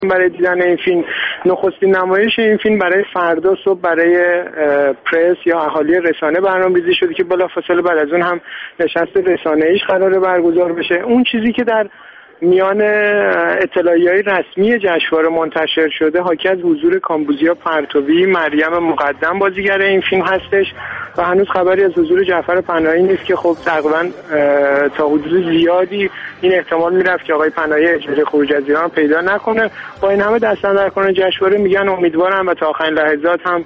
برای دیدن این فیلم. نخستین نمایش این فیلم برای فردا صبح برای پرس یا اهالی رسانه برنامه‌ریزی شده که بلافاصله بعد از اون هم نشست رسانه‌ایش قراره برگزار بشه. اون چیزی که در میان اطلاعیه‌های رسمی جشنواره منتشر شده حاکی از حضور کامبوزیا پرتوی، مریم مقدم بازیگر این فیلم هستش و هنوز خبری از حضور جعفر پناهی نیست که خب تقریبا تا حدود زیادی این احتمال میرفت که آقای پناهی اجازه خروج از ایران پیدا نکنه. با این همه دستاندرکاران جشنواره میگن امیدوارم و تا آخرین لحظات هم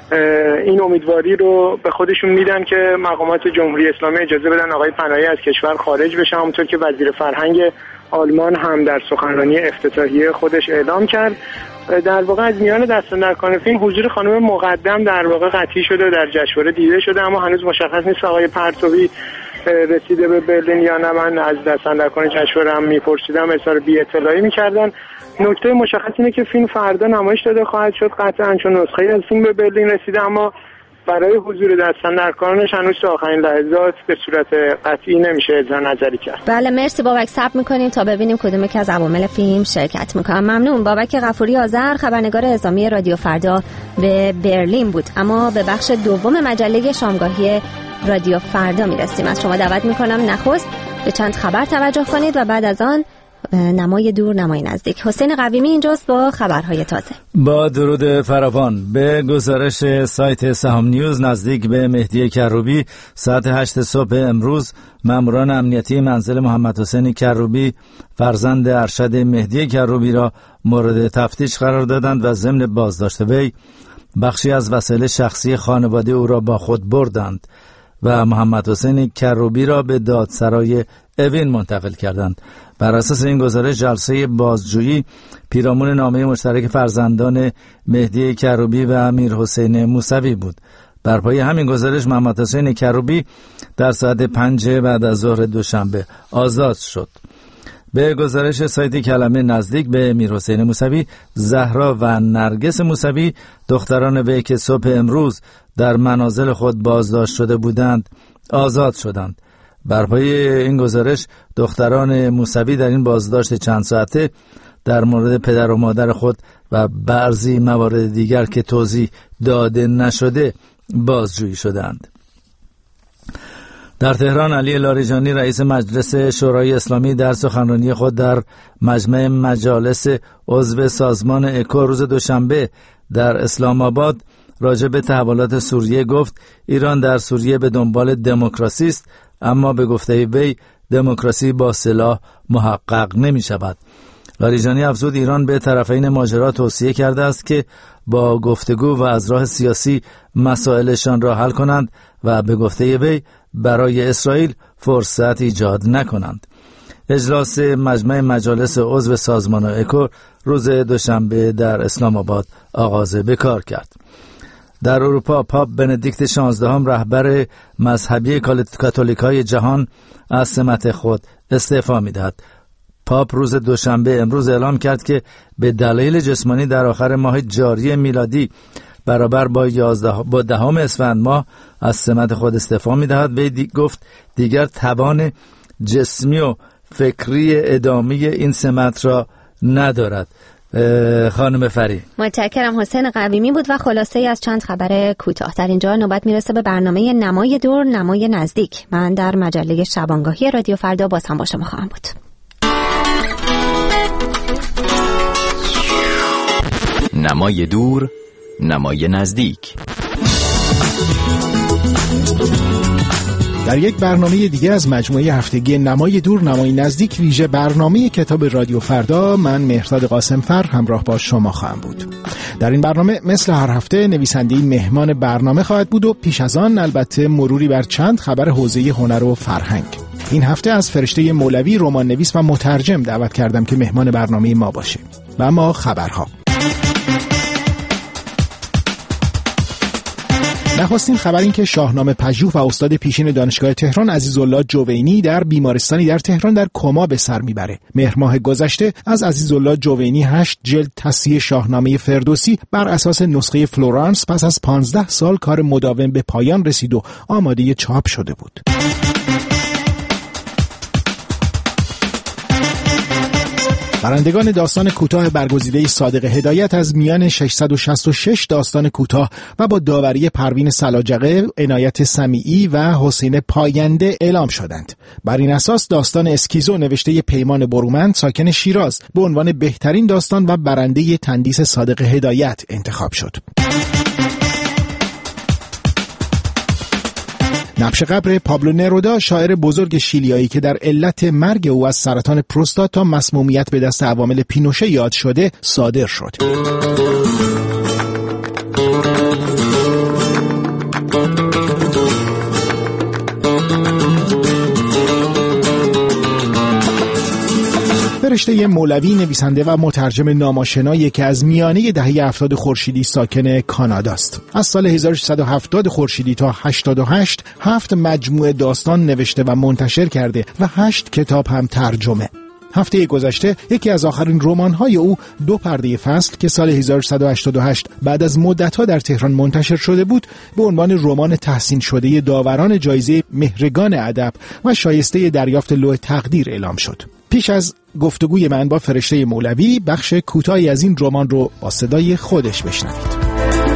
این امیدواری رو به خودشون میدن که مقامات جمهوری اسلامی اجازه بدن آقای پناهی از کشور خارج بشه، همونطور که وزیر فرهنگ آلمان هم در سخنرانی افتتاحیه خودش اعلام کرد. در واقع از میان دستاندرکاران فیلم حضور خانم مقدم در واقع قطعی شده و در جشنواره دیده شده، اما هنوز مشخص نیست آقای پرتوی رسیده به برلین یا نه. من از دستاندرکاران جشنواره هم میپرسیدم، اظهار بی اطلاعی میکردن. نکته مشخص اینه که فیلم فردا نمایش داده خواهد شد قطعا، چون نسخه‌ای از فیلم به برلین رسیده، اما برای حضور دستاندرکارانش هنوز تا آخرین لحظات به صورت قطعی نمیشه اظهار نظری کرد. بله مرسی بابک، صبر میکنیم تا ببینیم کدوم که از عوامل فیلم شرکت میکنن. ممنون. بابک غفوری آذر، خبرنگار اعزامی رادیو فردا به برلین بود. اما به بخش دوم مجله شامگاهی رادیو فردا میرسیم. از شما دعوت میکنم نخست به چند خبر توجه کنید و بعد از آن نمای دور نمای نزدیک. حسین قویمی اینجاست با خبرهای تازه. با درود فراوان. به گزارش سایت سهام نیوز، نزدیک به مهدی کروبی ساعت 8 صبح امروز ماموران امنیتی منزل محمد حسین کروبی فرزند ارشد مهدی کروبی را مورد تفتیش قرار دادند و ضمن بازداشت وی بخشی از وسایل شخصی خانواده او را با خود بردند و محمد حسین کروبی را به دادسرای اوین منتقل کردند. بر اساس این گزارش جلسه بازجویی پیرامون نامه مشترک فرزندان مهدی کروبی و امیر حسین موسوی بود. بر پایه همین گزارش محمد حسین کروبی در ساعت 5 بعد از ظهر دوشنبه آزاد شد. به گزارش سایت کلمه، نزدیک به امیر حسین موسوی، زهرا و نرگس موسوی دختران وی که صبح امروز در منازل خود بازداشت شده بودند آزاد شدند. بر پایه این گزارش دختران موسوی در این بازداشت چند ساعته در مورد پدر و مادر خود و بعضی موارد دیگر که توضیح داده نشده بازجویی شدند. در تهران علی لاریجانی رئیس مجلس شورای اسلامی در سخنرانی خود در مجمع مجالس عضو سازمان اکو روز دوشنبه در اسلام آباد راجع به تحولات سوریه گفت ایران در سوریه به دنبال دموکراسی است، اما به گفته وی دموکراسی با سلاح محقق نمی شود. لاریجانی افزود ایران به طرفین ماجرا توصیه کرده است که با گفتگو و از راه سیاسی مسائلشان را حل کنند و به گفته وی برای اسرائیل فرصت ایجاد نکنند. اجلاس مجمع مجالس عضو سازمان اکو روز دوشنبه در اسلام آباد آغاز به کار کرد. در اروپا پاپ بندیکت 16 رهبر مذهبی کاتولیکای جهان از سمت خود استعفا می‌دهد. پاپ روز دوشنبه امروز اعلام کرد که به دلایل جسمانی در آخر ماه جاری میلادی برابر با 10 اسفند ماه از سمت خود استعفا می‌دهد. وی گفت دیگر توان جسمی و فکری ادامه این سمت را ندارد. خانم فری متشکرم. حسین قویمی بود و خلاصه ای از چند خبر کوتاه. در اینجا نوبت میرسه به برنامه نمای دور نمای نزدیک. من در مجله شبانگاهی رادیو فردا باز هم با شما خواهم بود. نمای دور نمای نزدیک. در یک برنامه دیگه از مجموعه هفتگی نمای دور نمای نزدیک، ویژه برنامه کتاب رادیو فردا، من مهرداد قاسمفر همراه با شما خواهم بود. در این برنامه مثل هر هفته نویسنده مهمان برنامه خواهد بود و پیش از آن البته مروری بر چند خبر حوزه هنر و فرهنگ. این هفته از فرشته مولوی، رمان نویس و مترجم دعوت کردم که مهمان برنامه ما باشه. و اما خبرها. نخستین خبر این که شاهنامه پژوه و استاد پیشین دانشگاه تهران عزیزالله جوینی در بیمارستانی در تهران در کما به سر میبره. مهر ماه گذشته از عزیزالله جوینی 8 جلد تصحیح شاهنامه فردوسی بر اساس نسخه فلورانس پس از 15 سال کار مداوم به پایان رسید و آماده چاپ شده بود. برندگان داستان کوتاه برگزیده صادق هدایت از میان 666 داستان کوتاه و با داوری پروین سلاجقه، عنایت سمیعی و حسین پاینده اعلام شدند. بر این اساس داستان اسکیزو نوشته پیمان برومند ساکن شیراز به عنوان بهترین داستان و برنده تندیس صادق هدایت انتخاب شد. نبش قبر پابلو نرودا، شاعر بزرگ شیلیایی که در علت مرگ او از سرطان پروستات تا مسمومیت به دست عوامل پینوشه یاد شده، صادر شد. فرشته مولوی نویسنده و مترجم ناماشنایی که از میانه دهه 70 خورشیدی ساکن کاناداست. از سال 1670 خورشیدی تا 88 7 مجموعه داستان نوشته و منتشر کرده و 8 کتاب هم ترجمه. هفته گذشته یکی از آخرین رمان‌های او، 2 پرده فصل که سال 1188 بعد از مدت‌ها در تهران منتشر شده بود، به عنوان رمان تحسین شده داوران جایزه مهرگان ادب و شایسته دریافت لوح تقدیر اعلام شد. پیش از گفتگوی من با فرشته مولوی، بخش کوتاهی از این رمان رو با صدای خودش بشنوید.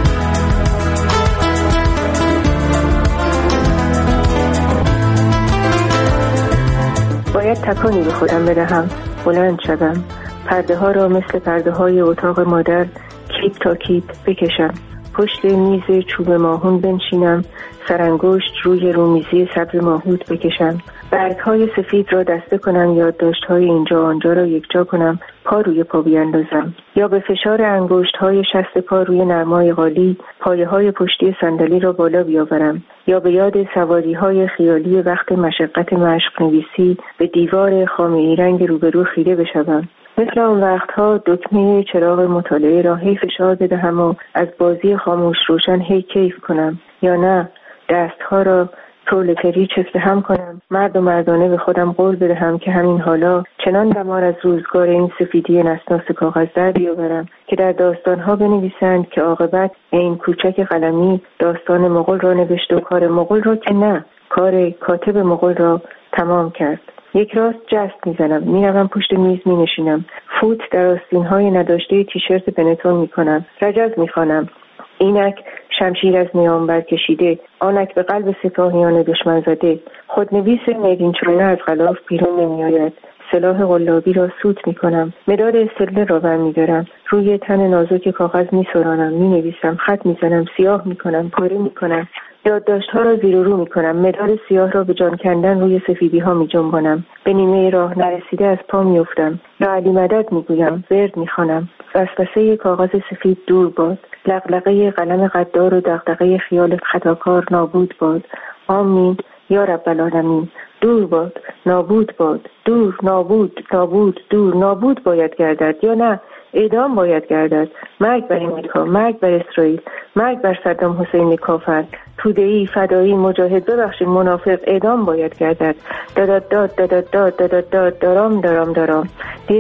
باید تکانی به خودم بدهم، بلند شدم، پرده ها را مثل پرده های اتاق مادر کیپ تا کیپ بکشم، پشت میز چوب ماهون بنشینم، سرانگشت روی رومیزی سبز ماهود بکشم، برگ‌های سفید را دسته کنم، یادداشت‌های اینجا آنجا را یکجا کنم، پا روی پا بیاندازم، یا به فشار انگشت‌های شست پا روی نرمای قالی پایه‌های پشتی صندلی را بالا بیاورم، یا به یاد سواری‌های خیالی وقت مشقت مشق نویسی به دیوار خامه‌ای رنگ روبرو خیره بشوم. مثل آن وقتها دکمه چراغ مطالعه را هی فشار بدهم و از بازی خاموش روشن هی کیف کنم، یا نه دستها را پرولتری چفته هم کنم، مرد و مردانه به خودم قول بدهم که همین حالا چنان دمار از روزگار این سفیدی نسناس کاغذ در بیاورم که در داستانها بنویسند که عاقبت این کوچک قلمی داستان مغول را نوشت و کار مغول را که نه، کار کاتب مغول را تمام کرد. یک راست جست میزنم، میروم پشت میز مینشینم، فوت در آستینهای نداشته تیشرت بنتون میکنم، رجز میخوانم، اینک شمشیر از نیام برکشیده، آنک به قلب سپاهیان دشمن زده، خودنویس میدین چانه از غلاف بیرون نمی آید، سلاح قلابی را سوت می کنم، مداد استله را برمی دارم، روی تن نازک کاغذ می سرانم، می نویسم، خط می زنم، سیاه می کنم، پاره می کنم، یادداشت‌ها را زیر و رو می کنم، مداد سیاه را به جان کندن روی سفیدی ها می جنبانم، به نیمه راه نرسیده از پا می افتم، یا علی مدد می گویم، ورد می خوانم، وسوسه کاغذ سفید دور باد، لغلقه قلم قدار و دغدغه خیال خطاکار نابود باد، آمین یا رب العالمین، دور باد، نابود باد، دور، نابود، نابود، دور، نابود باید گردد یا نه اعدام باید گردد، مرگ بر امریکا، مرگ بر اسرائیل، مرگ بر صدام حسین کافر، توده‌ای، فدایی، مجاهد، ببخشید منافق، اعدام باید گردد، داد داد داد داد داد داد دارام دارام دارام،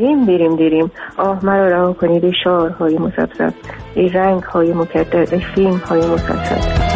دیریم آه مرا رها کنید ای شعارهای مسبسب، ای رنگ‌های مکدر، ای فیلم‌های مسلسل.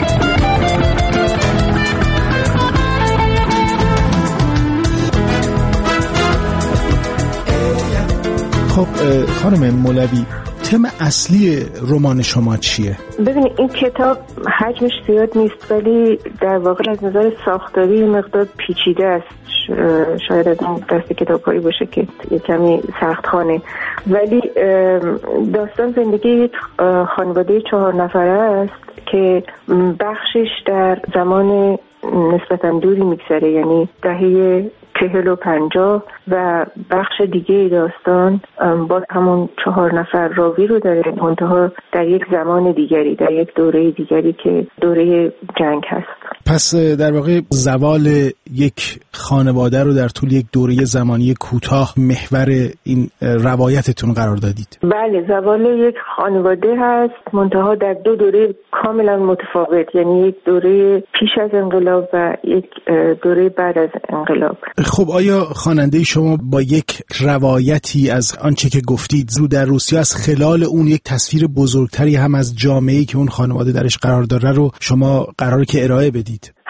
خب خانم مولوی، تم اصلی رمان شما چیه؟ ببینید این کتاب حجمش زیاد نیست ولی در واقع از نظر ساختاری مقدار پیچیده است. شاید از این دسته کتاب‌هایی باشه که یه کمی سخت‌خوانه، ولی داستان زندگی یک خانواده 4 نفره است که بخشش در زمان نسبتاً دوری میگذره، یعنی دهه 40 و 50 و بخش دیگه داستان باز همون 4 نفر راوی رو داره، منتها در یک زمان دیگری، در یک دوره دیگری که دوره جنگ هست. پس در واقع زوال یک خانواده رو در طول یک دوره زمانی کوتاه محور این روایتتون قرار دادید. بله، زوال یک خانواده هست، منتها در 2 دوره کاملا متفاوت، یعنی یک دوره پیش از انقلاب و یک دوره بعد از انقلاب. خب آیا خواننده شما با یک روایتی از آنچه که گفتید رو در روسیه از خلال اون یک تصویر بزرگتری هم از جامعه‌ای که اون خانواده درش قرار داره رو شما قراره که ارائه بدید؟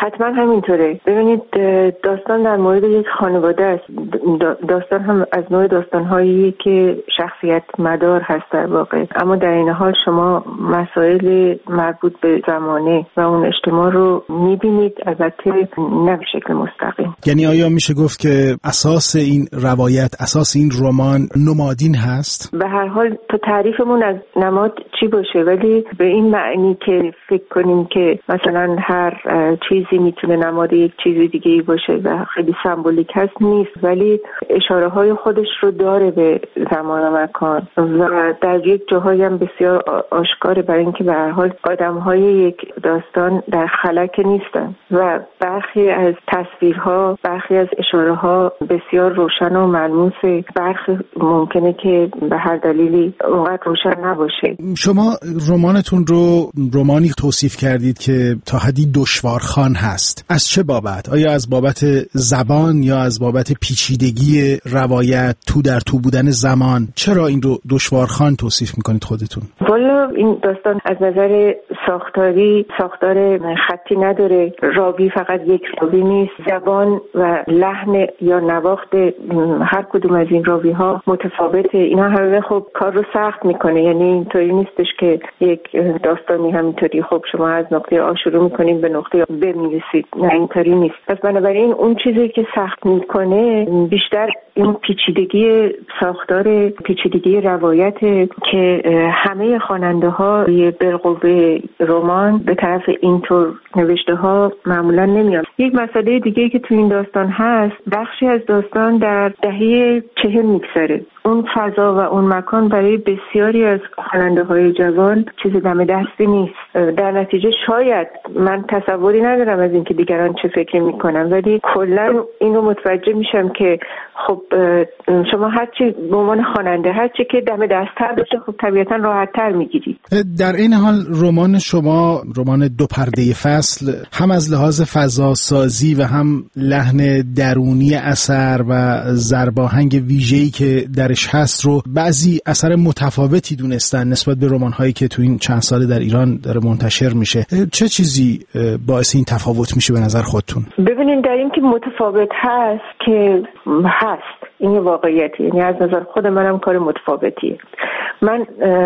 حتما همینطوره. ببینید داستان در مورد یک خانواده است. داستان هم از نوع داستان‌هایی که شخصیت مدار هست در واقع، اما در این حال شما مسائل مربوط به زمانه و اون اجتماع رو می‌بینید، البته نه به شکل مستقیم. یعنی آیا میشه گفت که اساس این روایت، اساس این رمان نمادین هست؟ به هر حال تو تعریفمون از نماد چی باشه، ولی به این معنی که فکر کنیم که مثلا هر چیزی میتونه نماد یک چیزی دیگه ای باشه و خیلی سمبولیک هست نیست، ولی اشاره های خودش رو داره به زمان و مکان و در یک جاهایی هم بسیار آشکاره، برای اینکه به هر حال آدم‌های یک داستان در خلک نیستن و برخی از تصویرها، برخی از اشاره‌ها بسیار روشن و ملموسه، برخی ممکنه که به هر دلیلی اونقدر روشن نباشه. شما رمانتون رو رمانی توصیف کردید که تا حدی دشوارخوان هست. از چه بابت؟ آیا از بابت زبان یا از بابت پیچیدگی روایت، تو در تو بودن زمان؟ چرا این رو دشوارخوان توصیف میکنید خودتون؟ والا این داستان از نظر ساختاری ساختار خطی نداره. راوی فقط یک راوی نیست. زبان و لحن یا نواخت هر کدوم از این راوی ها متفاوته. اینا همه خب کار رو سخت میکنه. یعنی اینطوری نیستش که یک داستانی همینطوری خب شما از نقطه آ شروع میکنین به نقطه ب میرسید. نه اینطوری نیست. پس بنابراین اون چیزی که سخت میکنه بیشتر این پیچیدگی ساختار، پیچیدگی روایت که همه خواننده ها بالقوه رمان به طرف اینطور نوشته ها معمولا نمیاد. یک مسئله دیگه که تو این داستان هست، بخشی از داستان در دهه 40 میگذره. اون فضا و اون مکان برای بسیاری از خواننده های جوان چیز دم دستی نیست. در نتیجه شاید من تصوری ندارم از اینکه دیگران چه فکر میکنن، ولی کلا اینو متوجه میشم که خب شما هرچی به عنوان خواننده هرچی که دم دست‌تر باشه خب طبیعتا راحت‌تر میگیرید. در این حال رمان شما، رمان دو پرده فصل، هم از لحاظ فضا سازی و هم لحن درونی اثر و ضرباهنگ ویژه‌ای که درش هست رو بعضی اثر متفاوتی دونستن نسبت به رمان‌هایی که تو این چند سال در ایران داره منتشر میشه. چه چیزی باعث این تفاوت میشه به نظر خودتون؟ ببینید در این که متفاوت هست که هست، این واقعیتی، یعنی از نظر خود منم کار متفاوتیه. من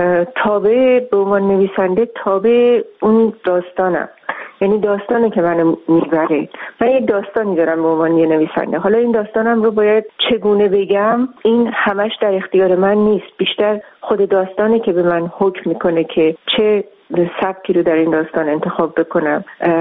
تابع به عنوان نویسنده تابع اون داستانم، یعنی داستانی که منو میبره. من یک داستانی دارم به عنوان یه نویسنده. حالا این داستانم رو باید چگونه بگم، این همش در اختیار من نیست. بیشتر خود داستانی که به من حکم میکنه که چه سبکی رو در این داستان انتخاب بکنم،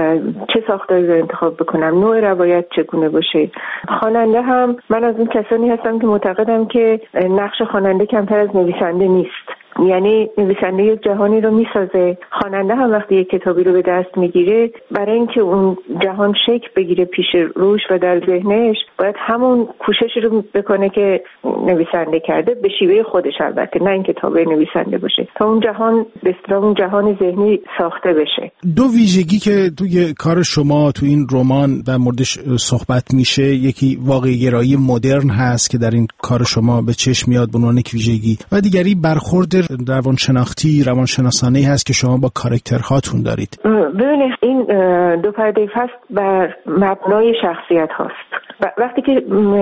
چه ساختاری رو انتخاب بکنم، نوع روایت چگونه باشه. خواننده هم، من از اون کسانی هستم که معتقدم که نقش خواننده کمتر از نویسنده نیست. یعنی نویسنده یک جهانی رو میسازه، خواننده هم وقتی یک کتابی رو به دست میگیره، برای اینکه اون جهان شکل بگیره پیش روش و در ذهنش، باید همون کوشش رو بکنه که نویسنده کرده، به شیوه خودش البته، نه اینکه تابع نویسنده باشه، تا اون جهان به اصطلاح اون جهان ذهنی ساخته بشه. دو ویژگی که توی کار شما تو این رمان در موردش صحبت میشه، یکی واقعی گرایی مدرن هست که در این کار شما به چشم میاد به عنوان یک ویژگی، و دیگری برخورد روانشناسانه‌ای هست که شما با کاراکترهاتون دارید. ببینید این دو پرده فصل بر مبنای شخصیت هاست. وقتی که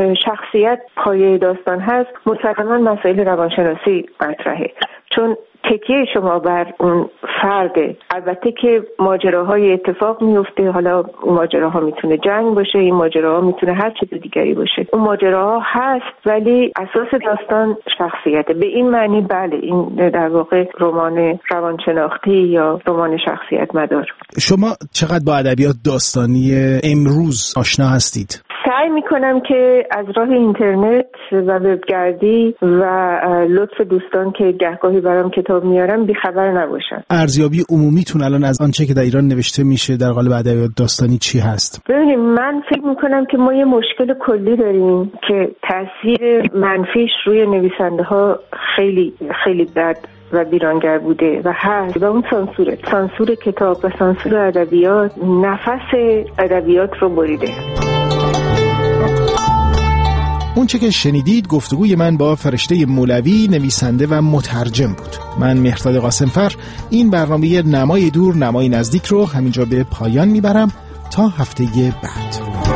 شخصیت پایه داستان هست، مسلماً مسائل روانشناسی مطرحه، چون تکیه شما بر اون فرده. البته که ماجراهای اتفاق میفته، حالا اون ماجراها میتونه جنگ باشه، این ماجراها میتونه هر چیز دیگری باشه، اون ماجراها هست، ولی اساس داستان شخصیته. به این معنی بله، این در واقع رمان روانشناختی یا رمان شخصیت مدار. شما چقدر با ادبیات داستانی امروز آشنا هستید؟ سعی میکنم که از راه اینترنت و وبگردی و لطف دوستان که گهگاهی برام کتاب میارم بیخبر نباشم. ارزیابی عمومیتون الان از آنچه که در ایران نوشته میشه در قالب ادبیات داستانی چی هست؟ ببینید من فکر میکنم که ما یه مشکل کلی داریم که تاثیر منفیش روی نویسنده ها خیلی خیلی بد و بیرانگر بوده و هست، و اون سانسور کتاب و سانسور ادبیات نفس ادبیات رو بریده. اون چه که شنیدید گفتگوی من با فرشته مولوی، نویسنده و مترجم بود. من مهرداد قاسمفر این برنامه نمای دور نمای نزدیک رو همینجا به پایان میبرم. تا هفته بعد.